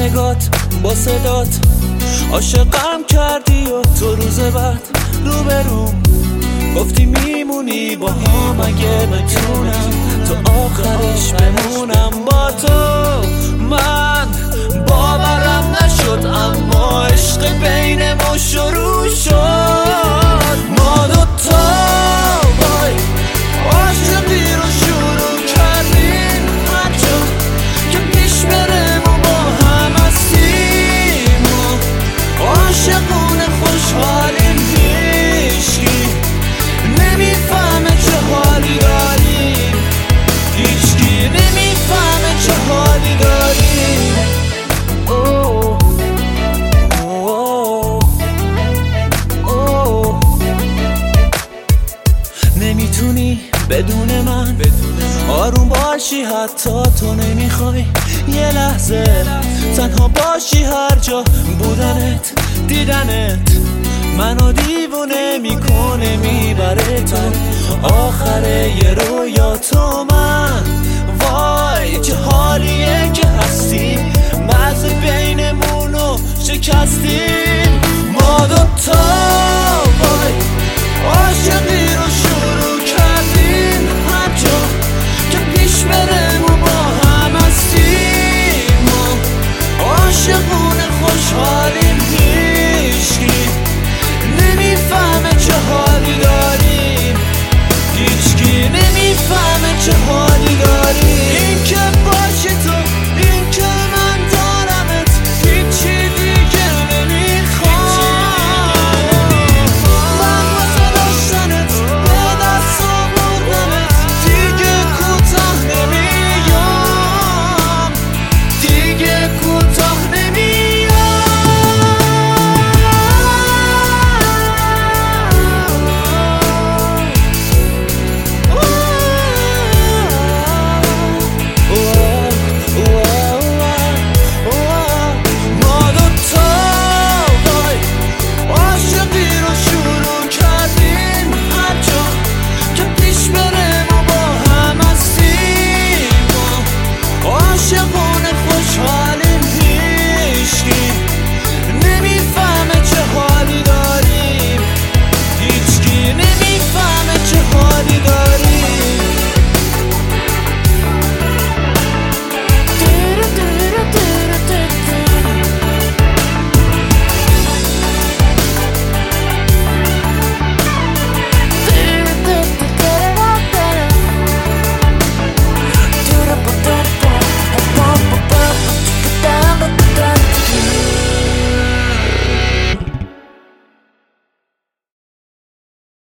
نگات با صدات عاشقم کردی و تو روز بعد روبروم گفتی میمونی با هم اگه بتونم تو آخرش بمونم با تو. من باورم نشد اما عشق بینمون شروع شد. ما دوتا وای عاشقی رو شروع کردیم هرجا که پیش برم و با هم هستیم و عاشقونه خوشحالیم. هیچکی نمیفهمه چه حالی داریم، هیچکی نمیفهمه چه حالی داریم. اوه اوه اوه نمیتونی بدون من آروم باشی، حتی تو نمیخوای یه لحظه تنها باشی. هر جا بودنت دیدنت منو دیوونه میکنه، میبره تو آخره یه رویا. تو من وای چه حالیه که هستی